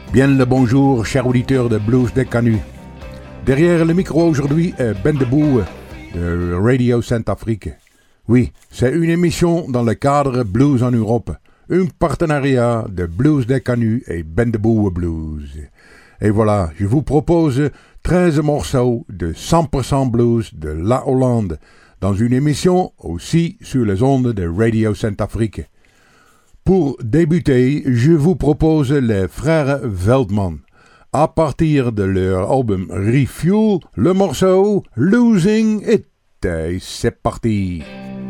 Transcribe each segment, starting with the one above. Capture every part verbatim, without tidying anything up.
Bien le bonjour, chers auditeurs de Blues des Canuts. Derrière le micro aujourd'hui est Ben Debout de Radio Saint-Afrique. Oui, c'est une émission dans le cadre Blues en Europe, un partenariat de Blues des Canuts et Ben Debout Blues. Et voilà, je vous propose treize morceaux de cent pour cent blues de la Hollande dans une émission aussi sur les ondes de Radio Saint-Afrique. Pour débuter, je vous propose les frères Veldman. À partir de leur album Refuel, le morceau Losing It. Et c'est parti.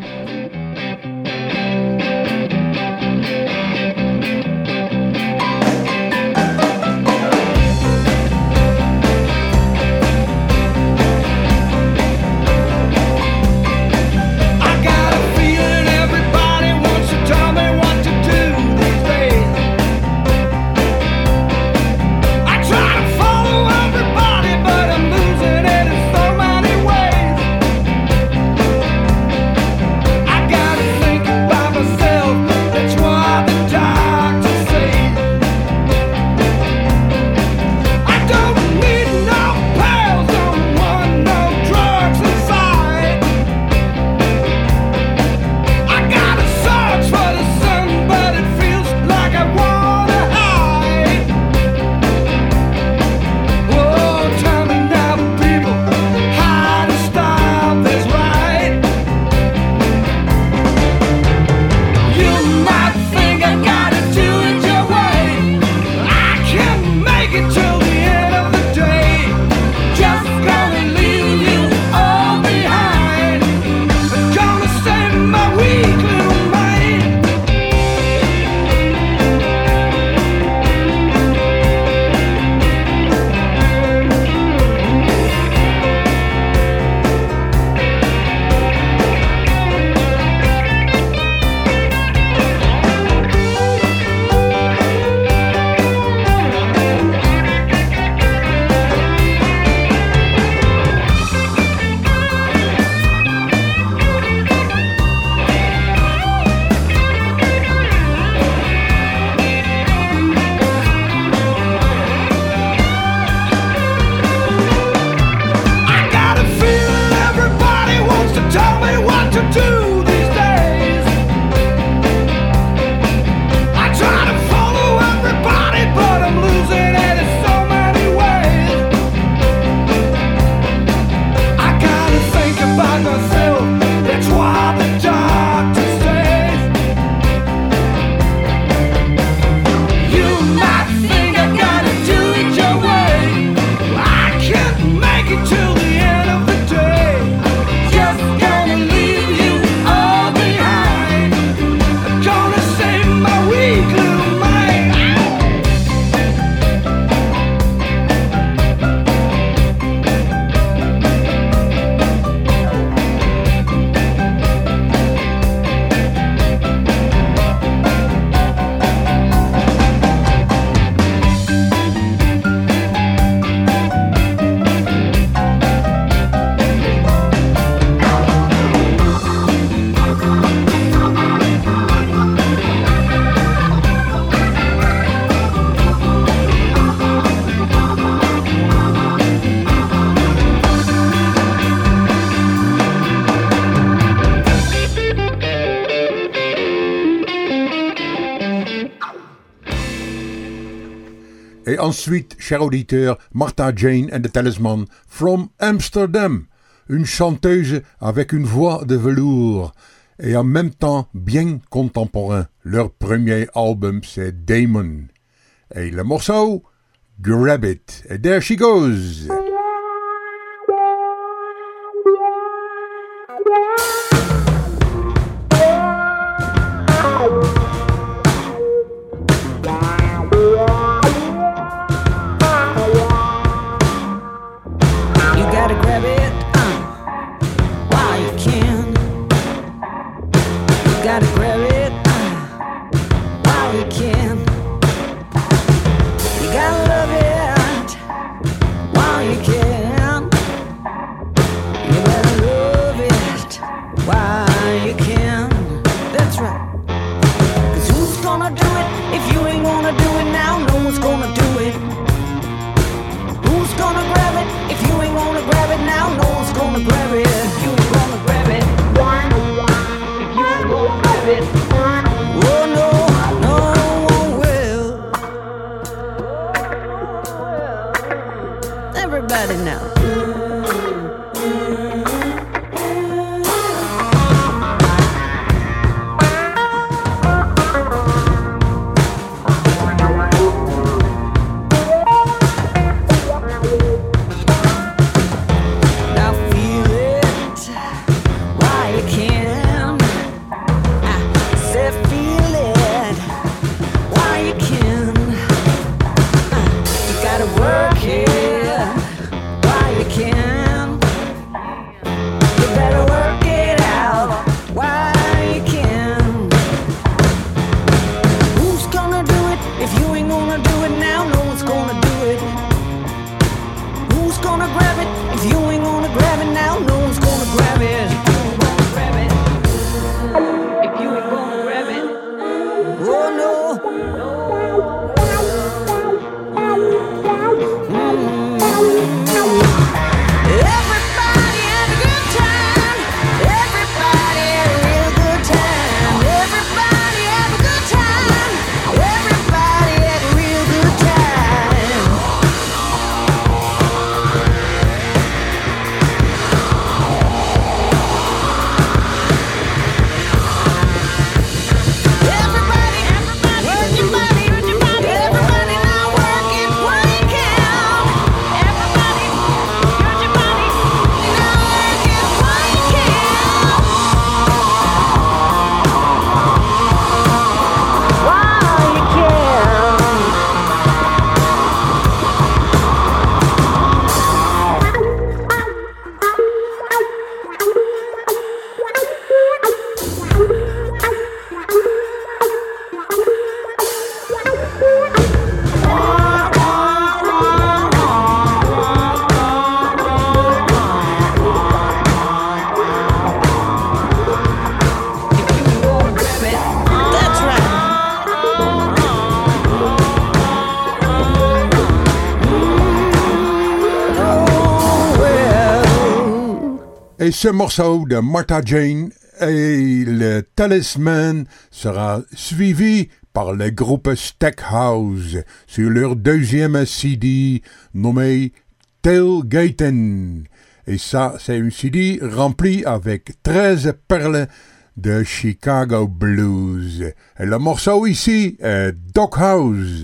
Et ensuite, cher auditeur, Martha Jane and the Talisman from Amsterdam, une chanteuse avec une voix de velours et en même temps bien contemporain. Leur premier album, c'est Damon. Et le morceau, Grab It. Et there she goes. You grab it now, no one's gonna grab it. If you ain't gonna grab it, if you ain't gonna grab it, oh no. Mm-hmm. Everybody had a good time. Everybody had a real good time. Everybody had a good time. Everybody had a real good time. Everybody, everybody, work your body, work your body. Everybody now work it, break out. Everybody, work your body, now work it, break out. While you can. That's right. Oh, well. Et ce morceau de Martha Jane et le Talisman sera suivi par le groupe Stackhouse sur leur deuxième C D nommé Tailgatin. Et ça, c'est un C D rempli avec treize perles de Chicago Blues. Et le morceau ici est Doghouse.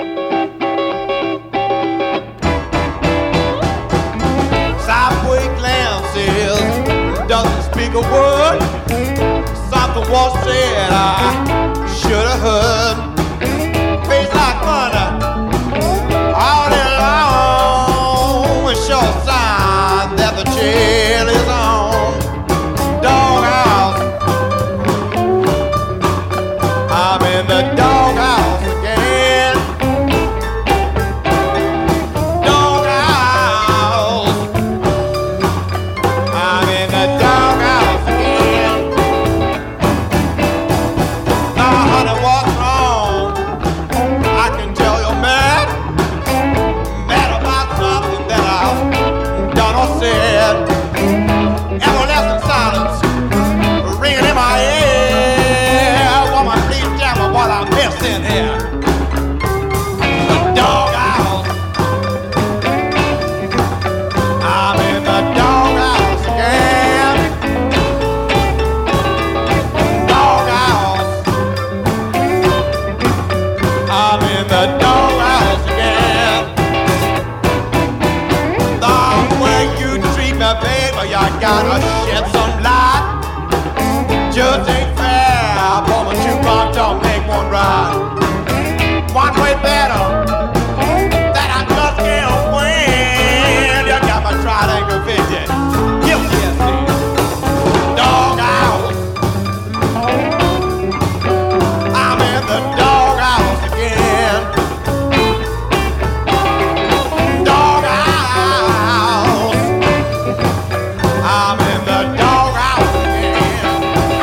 Southway Glam says, doesn't speak a word. Something was said I should have heard. Face like thunder, all day long. A sure sign that the chill is on. Doghouse, I'm in the doghouse again. Doghouse, I'm in the doghouse again. Now, honey, what's wrong? I can tell you're mad, mad about something that I've done or said. Everlasting silence ringing in my ear. Woman, please tell me what I'm missing here. The doghouse, I'm in the doghouse again. Doghouse, I'm in the doghouse again. The way you treat me, baby, you gotta shed some light. Just ain't fair, woman, you got to make one right. One way better, that I just can't win. You got my triangle vision. Guilty as sin. Doghouse, I'm in the doghouse again. Doghouse, I'm in the doghouse again.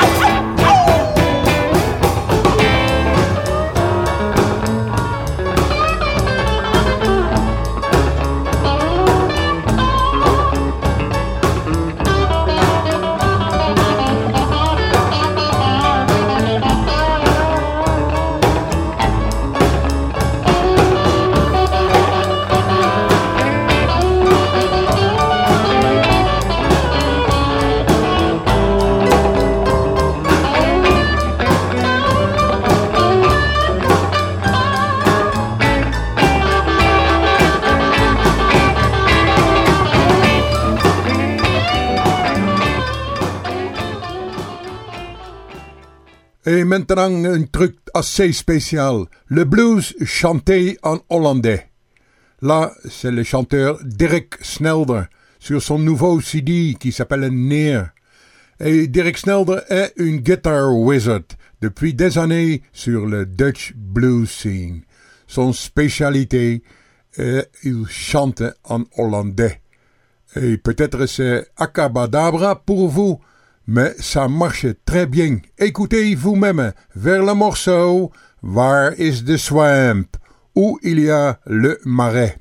Et maintenant, un truc assez spécial. Le blues chanté en hollandais. Là, c'est le chanteur Derek Snelder sur son nouveau C D qui s'appelle Neer. Et Derek Snelder est une guitar wizard depuis des années sur le Dutch blues scene. Son spécialité est qu'il chante en hollandais. Et peut-être c'est acabadabra pour vous, mais ça marche très bien. Écoutez vous-même vers le morceau Waar is the Swamp, où il y a le marais.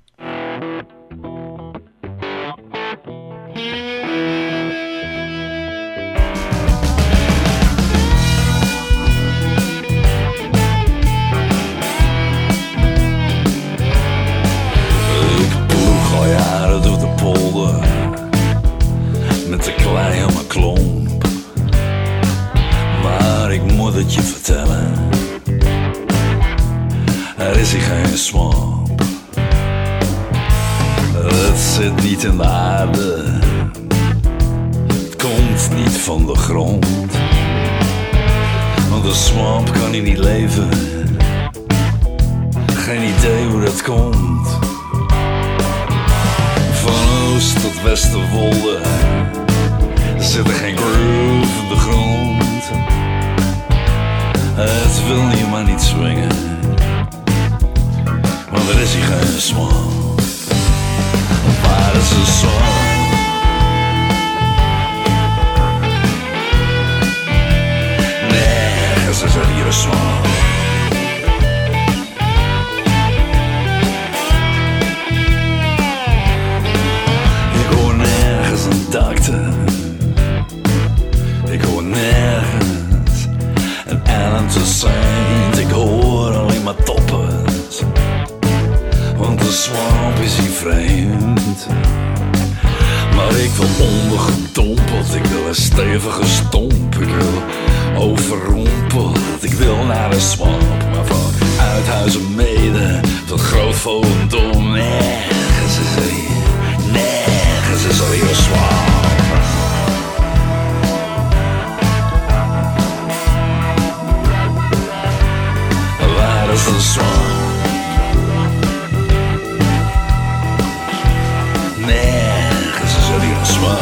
Met de klei aan mijn klomp. Maar ik moet het je vertellen, er is hier geen swamp. Het zit niet in de aarde, het komt niet van de grond. Want de swamp kan hier niet leven, geen idee hoe dat komt. Van oost tot westerwolde zit er geen groove in de grond. Het wil hier maar niet swingen, want er is hier geen swamp. Waar is de swamp? Nergens is er hier een swamp. Dokter, ik hoor nergens een Alan Toussaint. Ik hoor alleen maar toppers, want de swamp is hier vreemd. Maar ik wil ondergedompeld, ik wil een stevige stomp. Ik wil overrompeld, ik wil naar de swamp. Maar van Uithuizen Mede tot Groot Volendam, nergens is er hier. Nergens is er hier een swamp. Waar is de swamp? Nergens is er hier een swamp.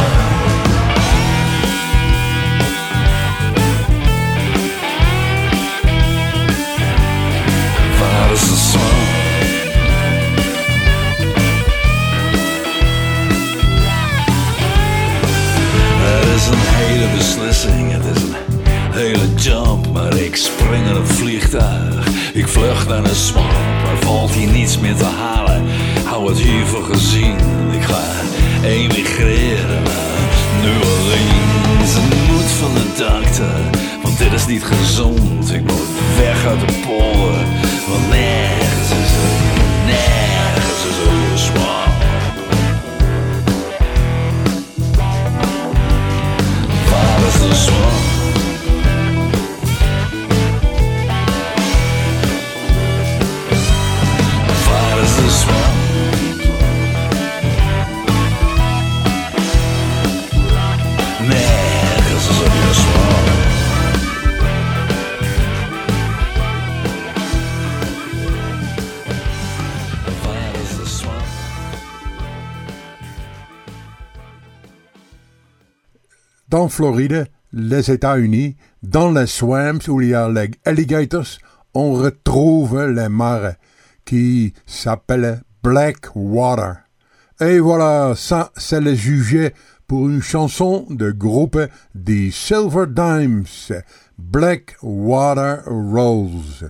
Waar is de swamp? Het is een hele beslissing, het is een hele jump. Maar ik spring in een vliegtuig, ik vlucht naar de swamp. Er valt hier niets meer te halen, hou het hier voor gezien. Ik ga emigreren naar New Orleans. Het moet van de dokter, want dit is niet gezond. Ik moet weg uit de polder, want nergens is er, nergens is er hier een swamp. Waar is de swamp? Waar is de swamp? Nergens is er hier een swamp. Waar is de swamp? Dans Floride, les États-Unis, dans les swamps où il y a les alligators, on retrouve les marais qui s'appellent Black Water. Et voilà, ça c'est le sujet pour une chanson de groupe des Silver Dimes, Black Water Rose.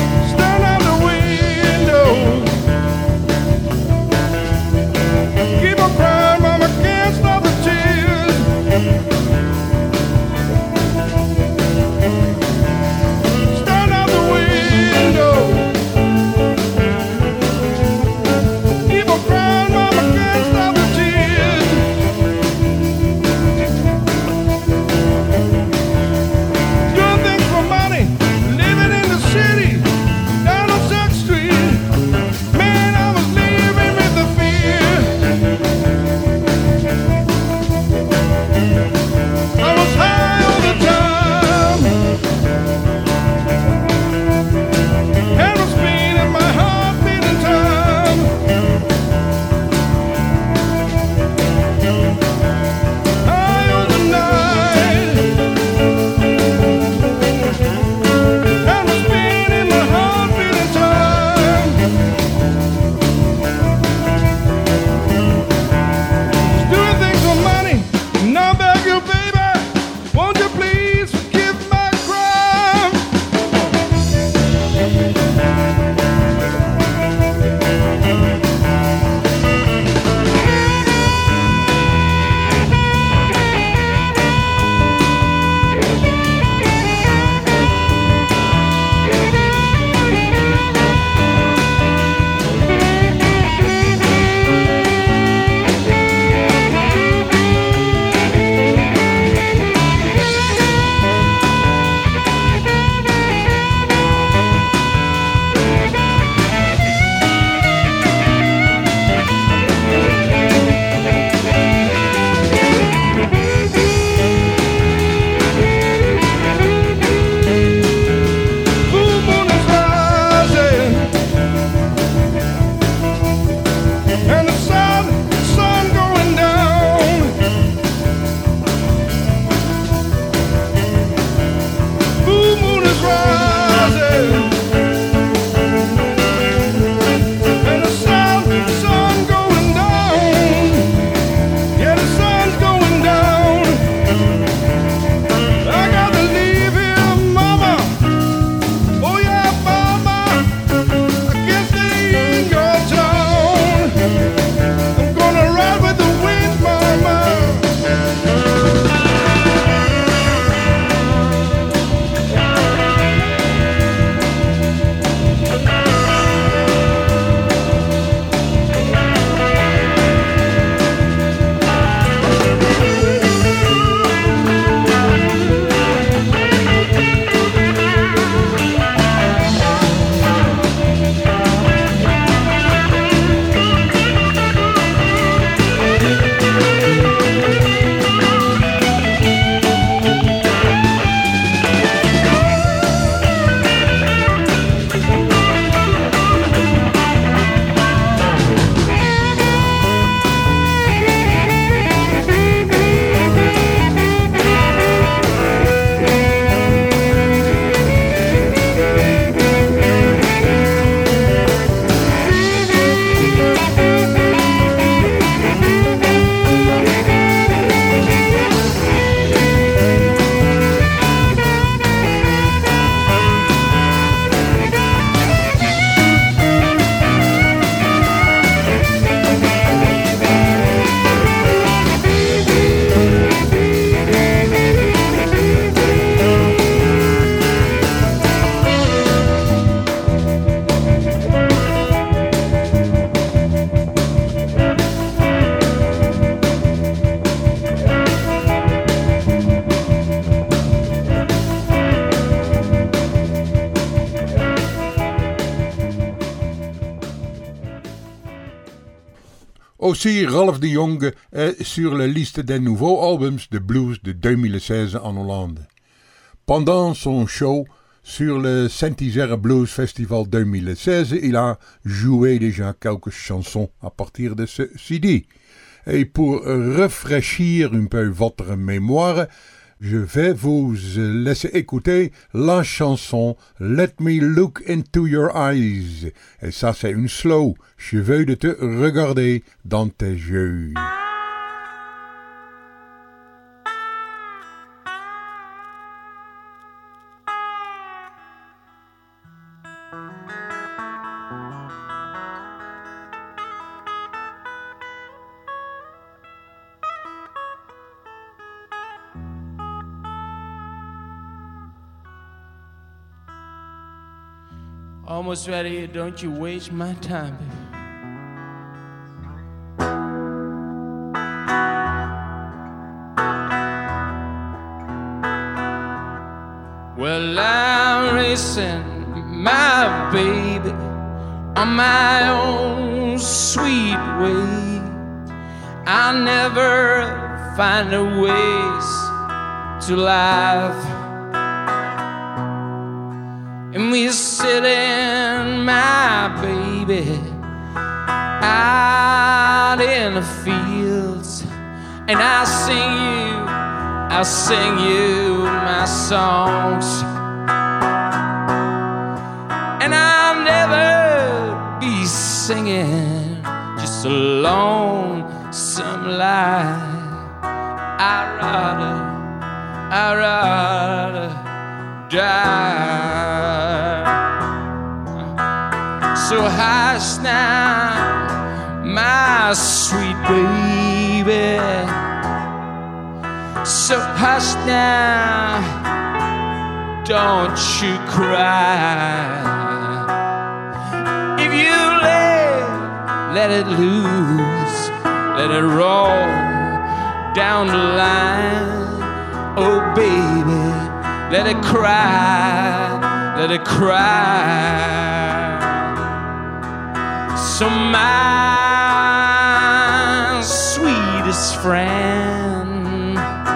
Stand out the window, give Aussi, Ralph de Jong est sur la liste des nouveaux albums de blues de deux mille seize en Hollande. Pendant son show sur le Saint-Isère Blues Festival deux mille seize, il a joué déjà quelques chansons à partir de ce C D. Et pour rafraîchir un peu votre mémoire, je vais vous laisser écouter la chanson Let Me Look Into Your Eyes. Et ça, c'est une slow. Je veux de te regarder dans tes yeux. Almost ready, don't you waste my time, baby. Well, I'm racing my baby on my own sweet way. I'll never find a ways to laugh. And we're sitting, my baby, out in the fields. And I'll sing you, I'll sing you my songs. And I'll never be singing just a lonesome lie. I'd rather, I'd rather die. So hush now, my sweet baby. So hush now, don't you cry. If you let, let it loose, let it roll down the line. Oh baby, let it cry, let it cry. So my sweetest friend,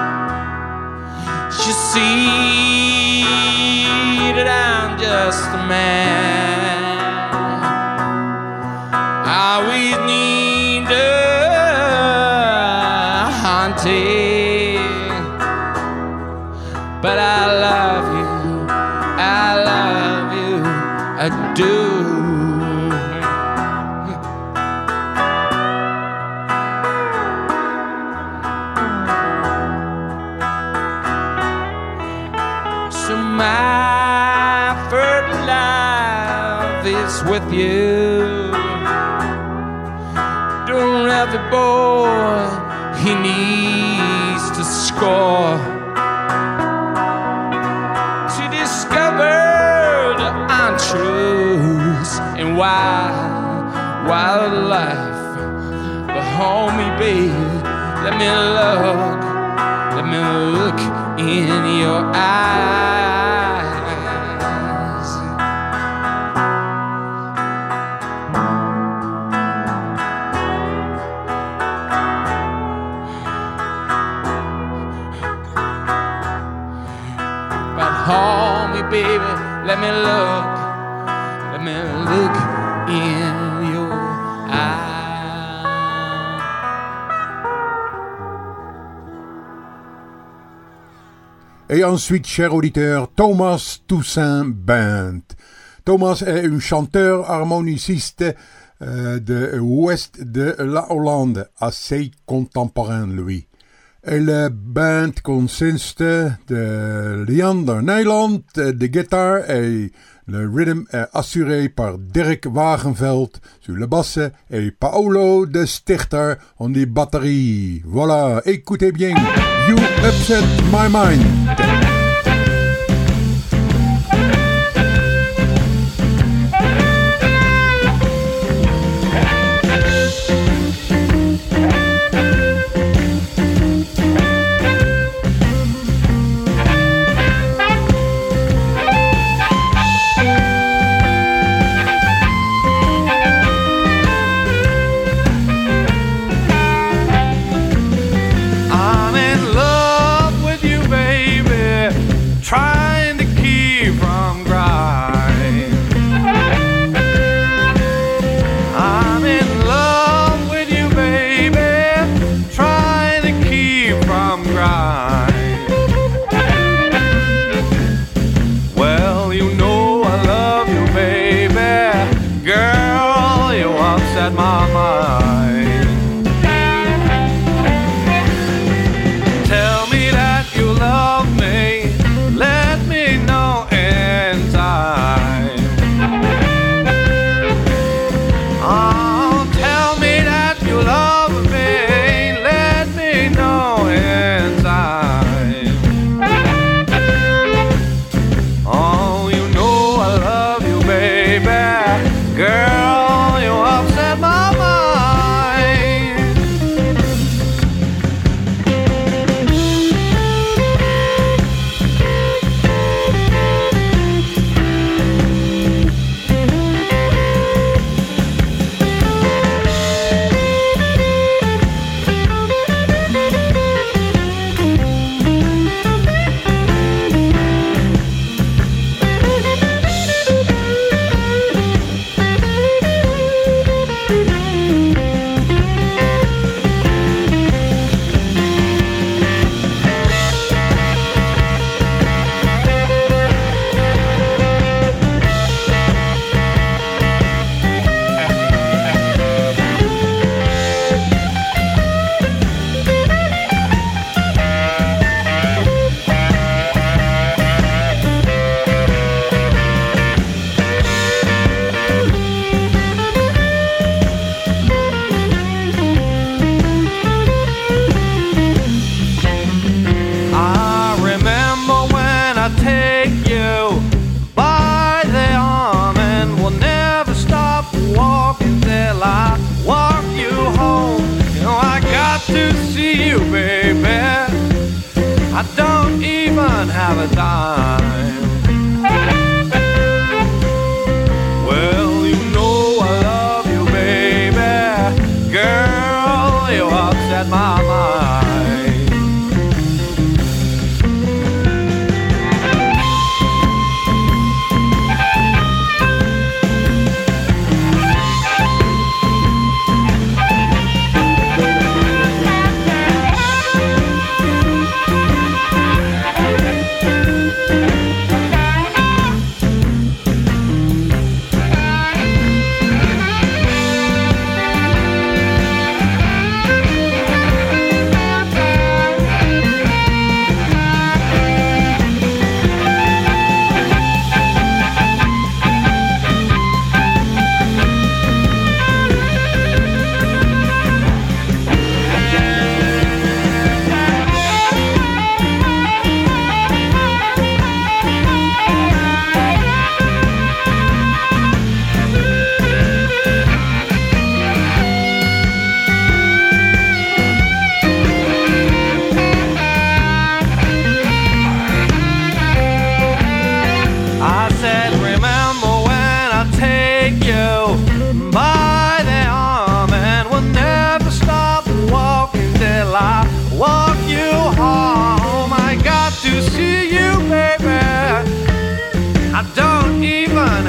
you see that I'm just a man. I always need a haunting, but I love you, I love you, I do. So my first love is with you. Don't every boy, he needs to score to discover the untruths and wild, wild life. But hold me, baby, let me look, let me look in your eyes. But hold me, baby, let me look, let me look in your eyes. Et ensuite, cher auditeur, Thomas Toussaint Band. Thomas est un chanteur harmoniciste euh, de l'ouest de la Hollande, assez contemporain lui. Et le band consiste de Leander Nijland, de guitare, et le rhythm est assuré par Dirk Wagenveld sur le basse et Paolo de Stichter en des batteries. Voilà, écoutez bien, You Upset My Mind.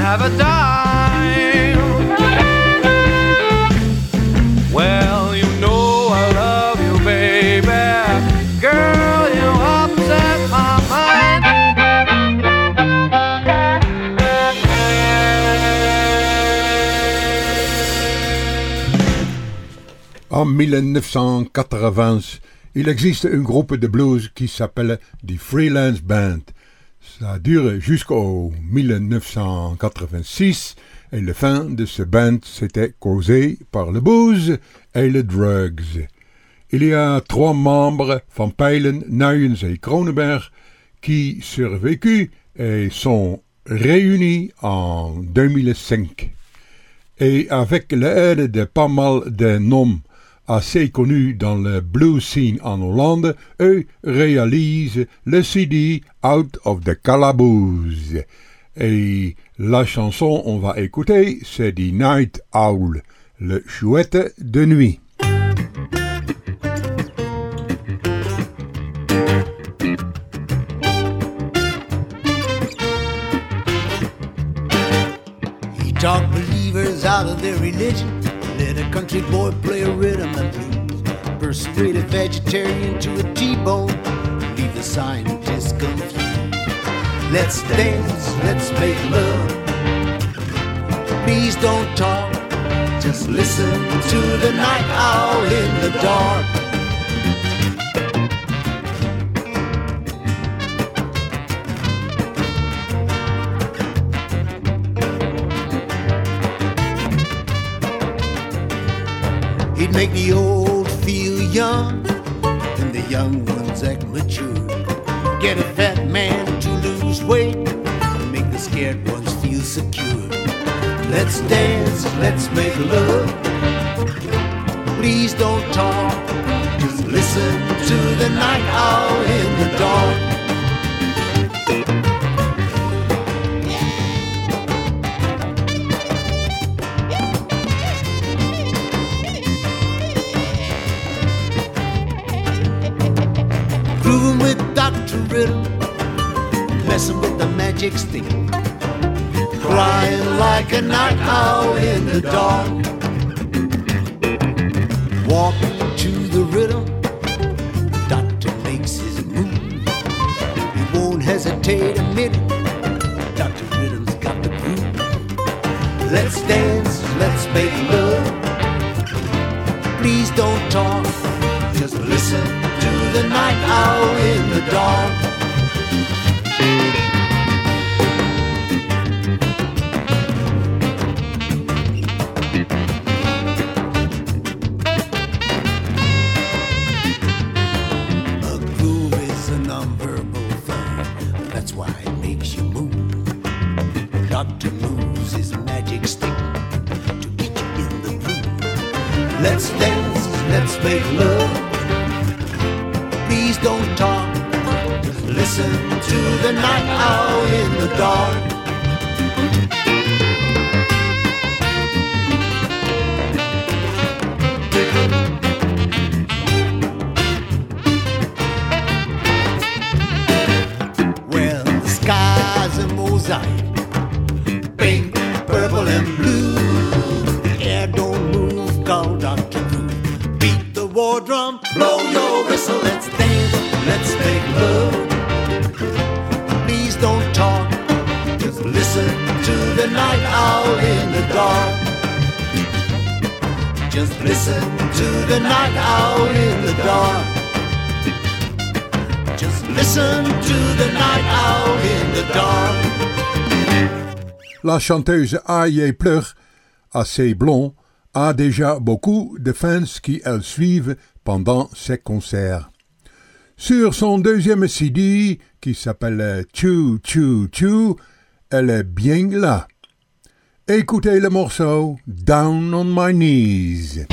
have a dime. Well, you know I love you, baby. Girl, you upset my mind. En dix-neuf cent quatre-vingts, il existe un groupe de blues qui s'appelle The Freelance Band. Ça dure jusqu'au dix-neuf cent quatre-vingt-six et la fin de ce band s'était causée par le booze et les drugs. Il y a trois membres, Van Peilen, Nuyens et Kronenberg, qui survécu et sont réunis en deux mille cinq. Et avec l'aide de pas mal de noms assez connus dans le blues scene en Hollande, eux réalisent le C D Out of the Calaboose. Et la chanson on va écouter, c'est The Night Owl, le chouette de nuit. He talked believers out of their religion. Let a country boy play a rhythm and blues. Persuade a vegetarian to a T-bone. Leave the scientists confused. Let's dance, let's make love. Please don't talk. Just listen to the night owl in the dark. He'd make the old feel young and the young ones act mature. Get a fat man to lose weight and make the scared ones feel secure. Let's dance, let's make love. Please don't talk. Just listen to the night owl in the dark. Grooving with Doctor Riddle, messing with the magic stick, crying like a night owl in the dark. Walking to the rhythm, Doctor makes his move. He won't hesitate a minute, Doctor Rhythm's got the groove. Let's dance, let's make love. Please don't talk, just listen to the night owl in the dark. A groove is a nonverbal thing, that's why it makes you move. Doctor moves his magic stick to get you in the groove. Let's dance, let's make love. Please don't talk, just listen to the night owl in the dark. Well, the sky's a mosaic, pink, purple and blue. The air don't move, call Doctor Groove. Beat the war drum, blow your whistle, let's dance, let's make love. Please don't talk, just listen to the night owl in the dark. Just listen to the night owl in the dark. Just listen to the night owl in the dark. La chanteuse A J Plug, assez blond, a déjà beaucoup de fans qui elle suivent pendant ses concerts. Sur son deuxième C D, qui s'appelle Choo Choo Choo, elle est bien là. Écoutez le morceau Down on My Knees.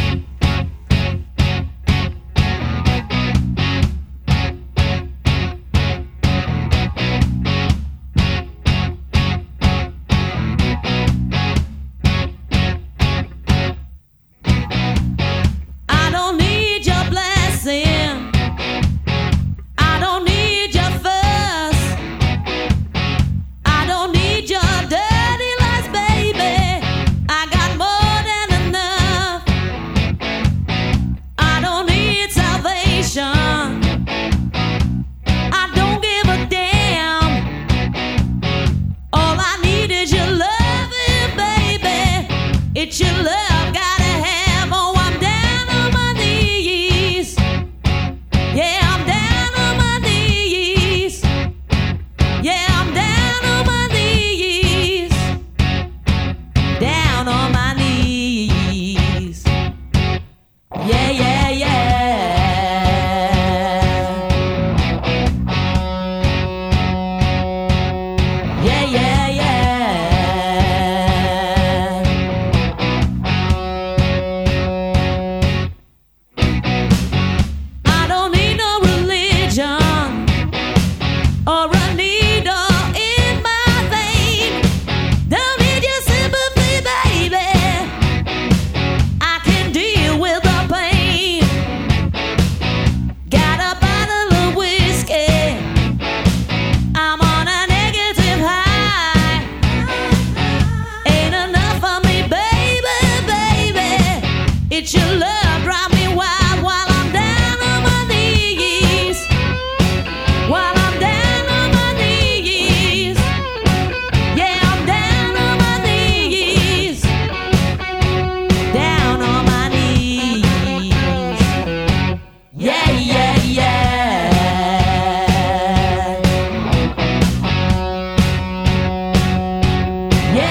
Your dirty lies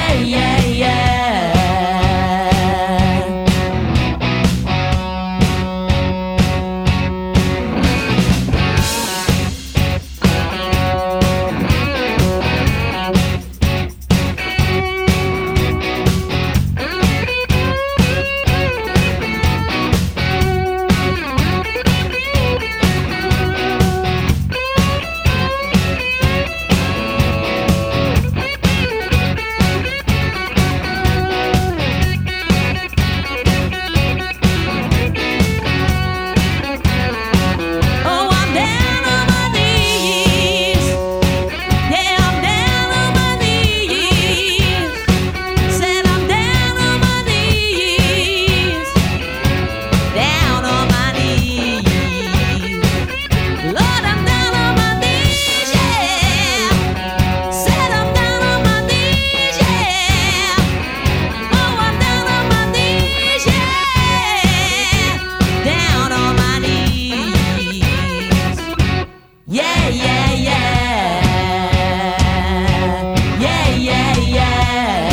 Yeah, yeah, yeah. Oh, I'm down on my knees. Yeah, I'm down on my knees. Said I'm down on my knees. Down on my knees. Lord, I'm down on my knees, yeah. Said I'm down on my knees, yeah. Oh, I'm down on my knees, yeah. Down on my knees. Yeah, yeah, yeah. Yeah, yeah, yeah.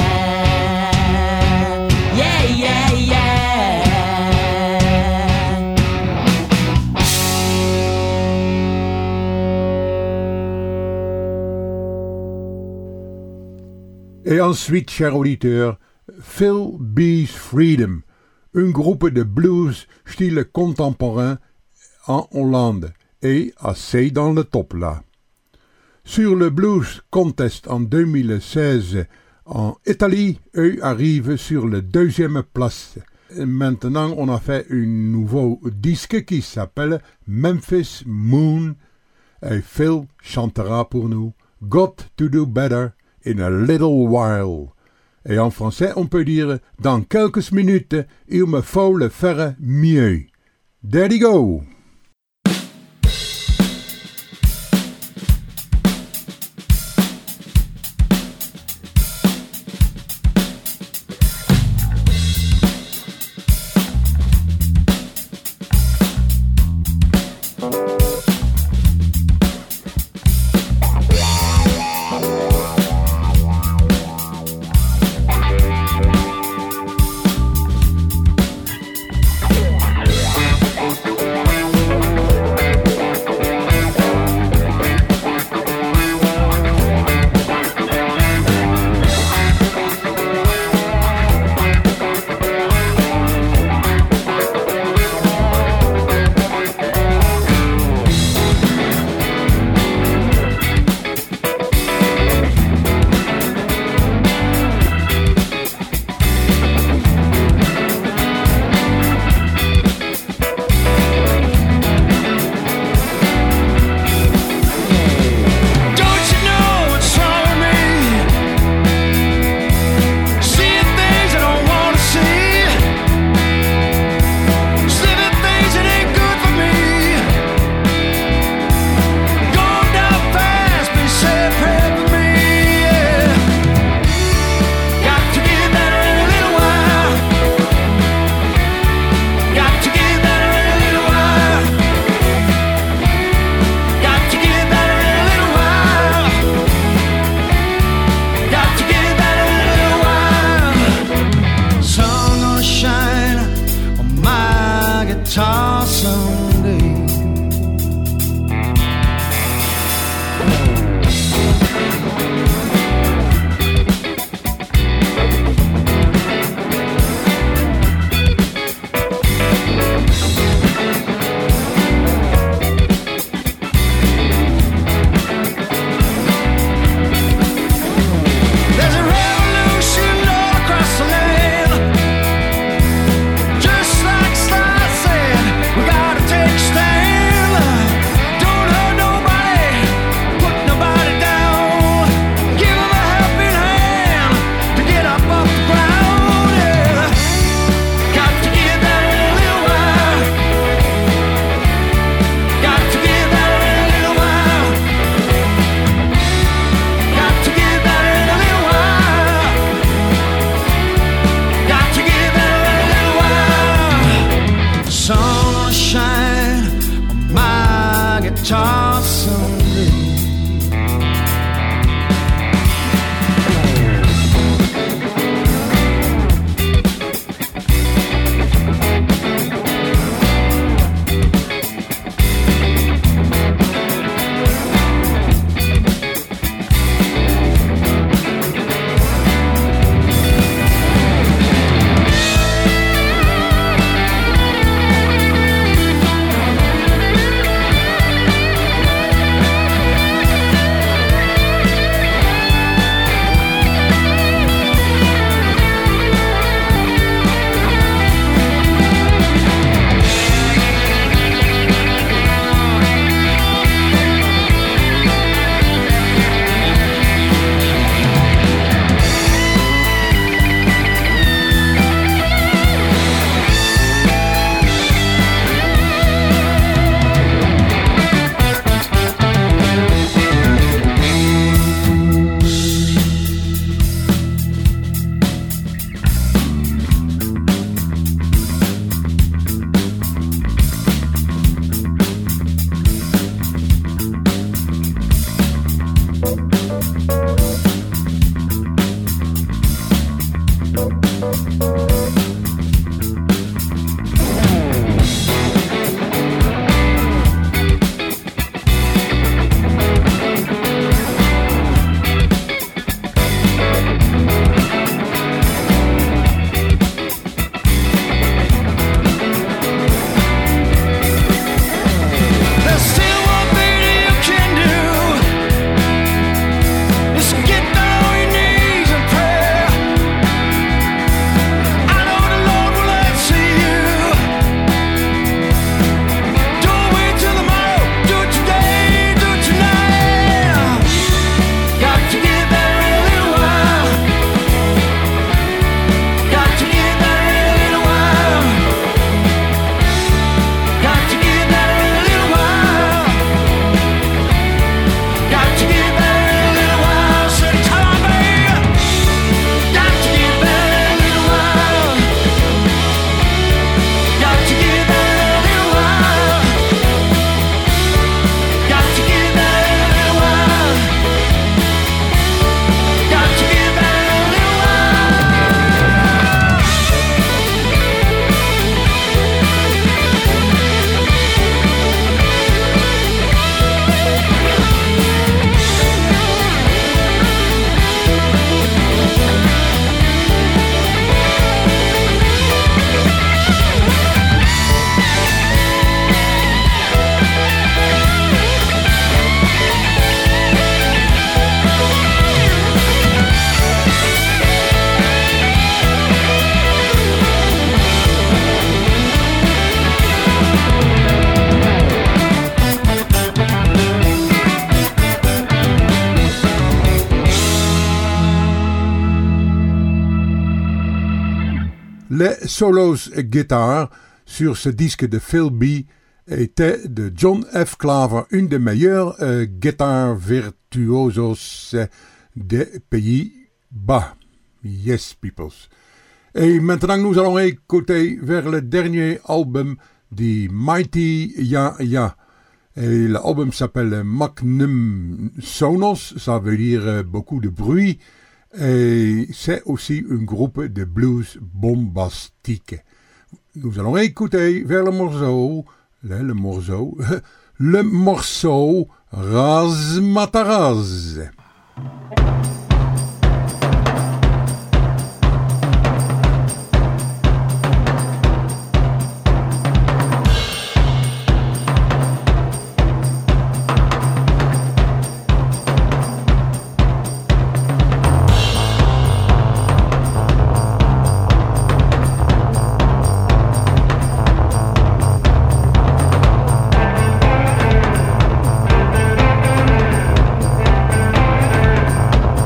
Yeah, yeah, yeah. Et ensuite, chers auditeurs, Phil B's Freedom, un groupe de blues style contemporain en Hollande et assez dans le top là. Sur le Blues Contest en deux mille seize en Italie, eux arrivent sur la deuxième place. Et maintenant, on a fait un nouveau disque qui s'appelle Memphis Moon et Phil chantera pour nous Got to Do Better in a Little While. Et en français, on peut dire dans quelques minutes, il me faut le faire mieux. There you go! Yeah. There's still one thing you can do. Is get down on your knees and pray. I know the Lord will answer you. Don't wait till tomorrow. Do it today. Do it tonight. Got to get better in a little while. Got to get better in a little while. Got to get better in a little while. Got to get better in a little while. Say, come on, baby. Got to get better in a little while. Got to get better in a little while. Got to get better in a little while. Got to get better in a little Les solos guitare sur ce disque de Phil B étaient de John F. Claver, une des meilleures euh, guitares virtuosos des Pays-Bas. Yes, peoples. Et maintenant, nous allons écouter vers le dernier album de Mighty Ya Ya. Et l'album s'appelle Magnum Sonos, ça veut dire euh, beaucoup de bruit. Et c'est aussi un groupe de blues bombastique. Nous allons écouter vers le morceau, le, le morceau, le morceau Razmataraz. Got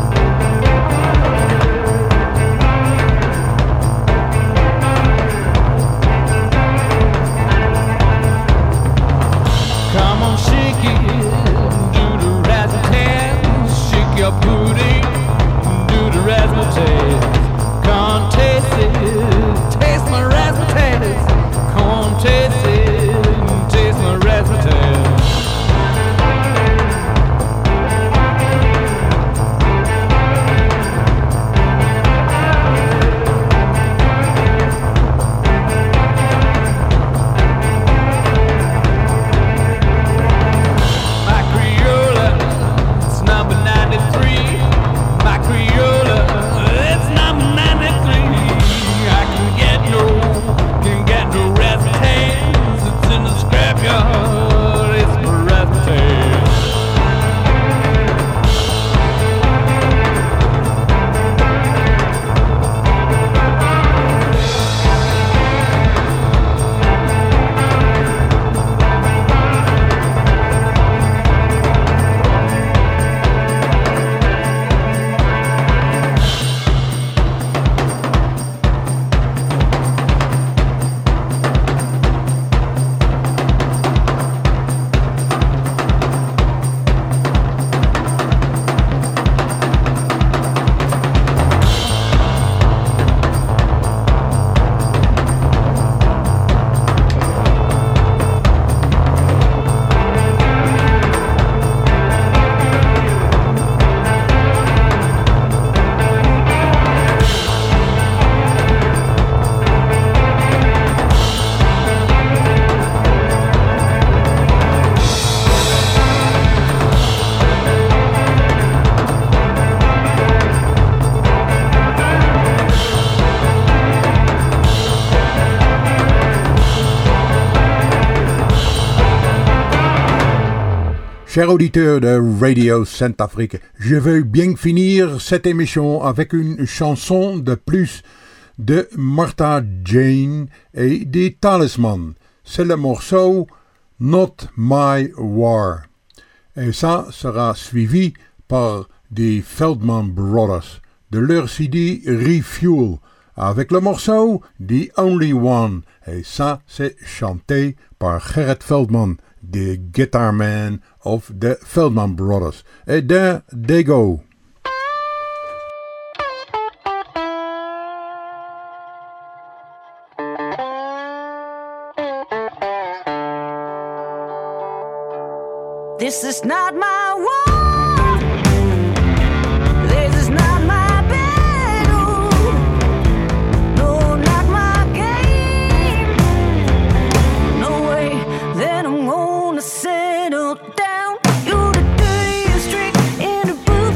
Chers auditeurs de Radio Saint-Afrique, je veux bien finir cette émission avec une chanson de plus de Martha Jane et des Talisman. C'est le morceau Not My War. Et ça sera suivi par des Feldman Brothers de leur C D Refuel avec le morceau The Only One. Et ça, c'est chanté par Gerrit Feldman, the guitar man of the Feldman Brothers. And there they go. This is not my war. This is not my battle. No, not my game. No way that I'm gonna settle down. You're the dirtiest trick in the book.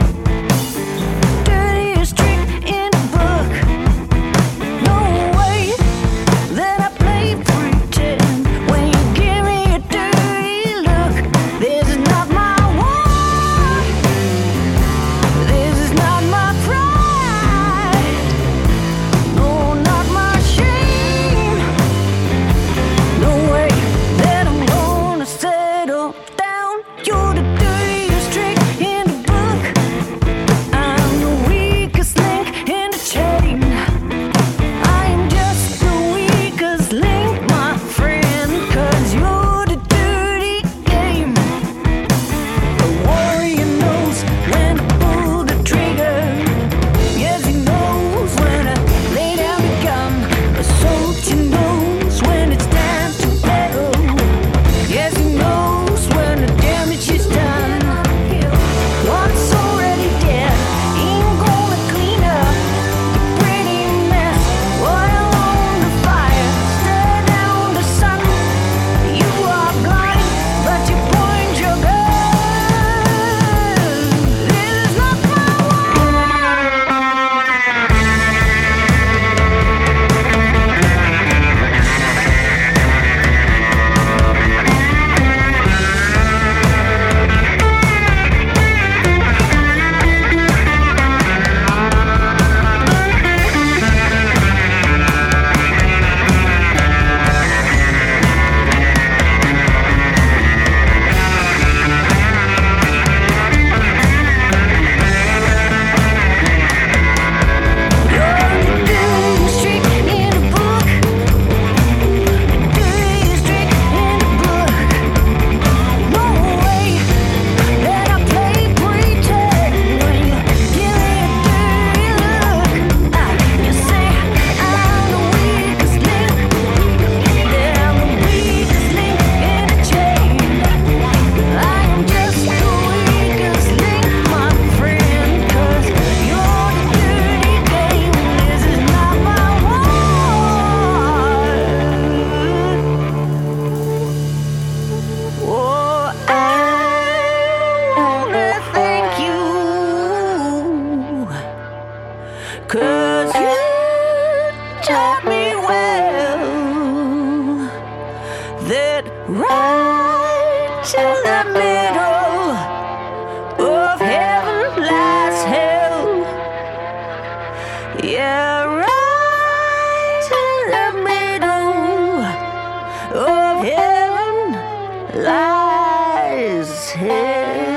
Dirtiest trick in the book. No way that I play pretend when you give me a dirty look. This is not my war. This is not my pride. No, not my shame. No way that I'm gonna settle down. You're the dirtiest trick in the book. I'm the weakest link in the chain. I am just the weakest link, my friend, 'cause you're the dirty game. The warrior knows when to pull the trigger. Yes, he knows when to lay down the gun. A soldier knows when it's time to battle. Yes, he knows when the damage is done. What's already dead ain't gonna clean up the pretty mess. Oil on the fire, stir down the sun. You are blind, but you point your gun. This is not my war. You're the dirtiest trick in the book. Dirtiest trick in the book. No way that I play pretend when you give me a dirty look. Ah, you say I'm the weakest link. Yeah, I'm the weakest link in the chain. I am just the weakest link, my friend, 'cause you're the dirty game. This is not my war. Oh, I wanna thank you, 'cause you taught me well that right in the middle of heaven lies hell. Yeah, right in the middle of heaven lies hell.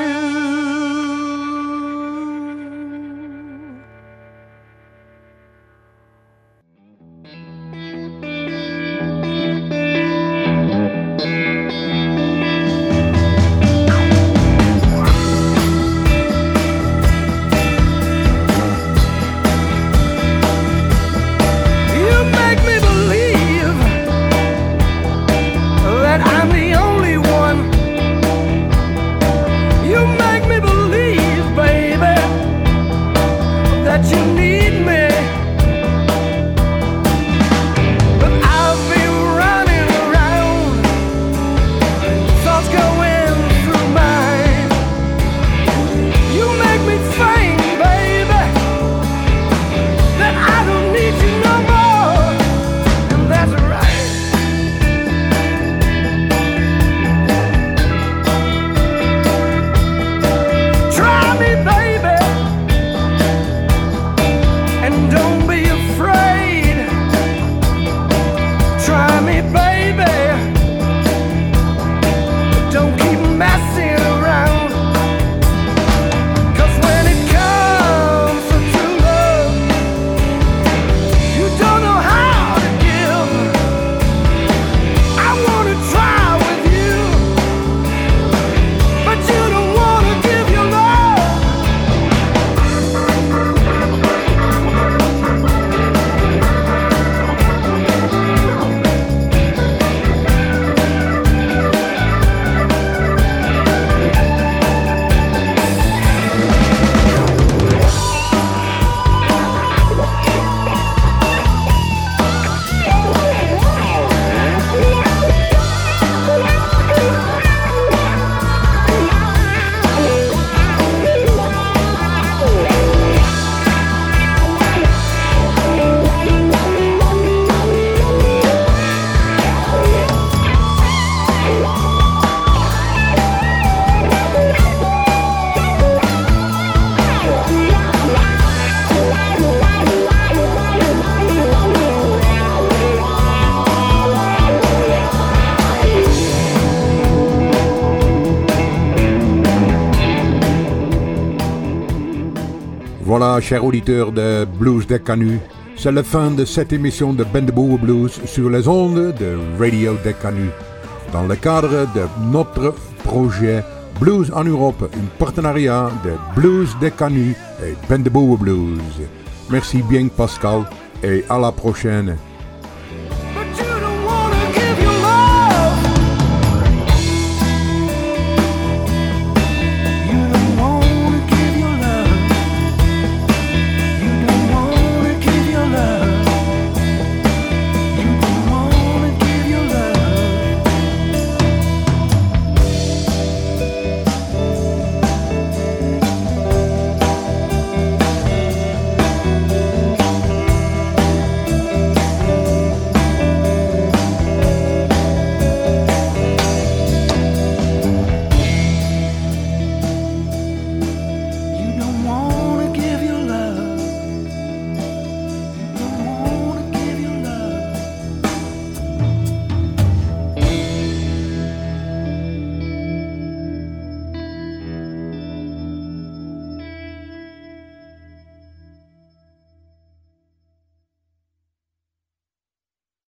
Voilà, chers auditeurs de Blues des Canuts, c'est la fin de cette émission de Ben de Bouwe Blues sur les ondes de Radio des Canuts. Dans le cadre de notre projet Blues en Europe, un partenariat de Blues des Canuts et Ben de Bouwe Blues. Merci bien Pascal et à la prochaine.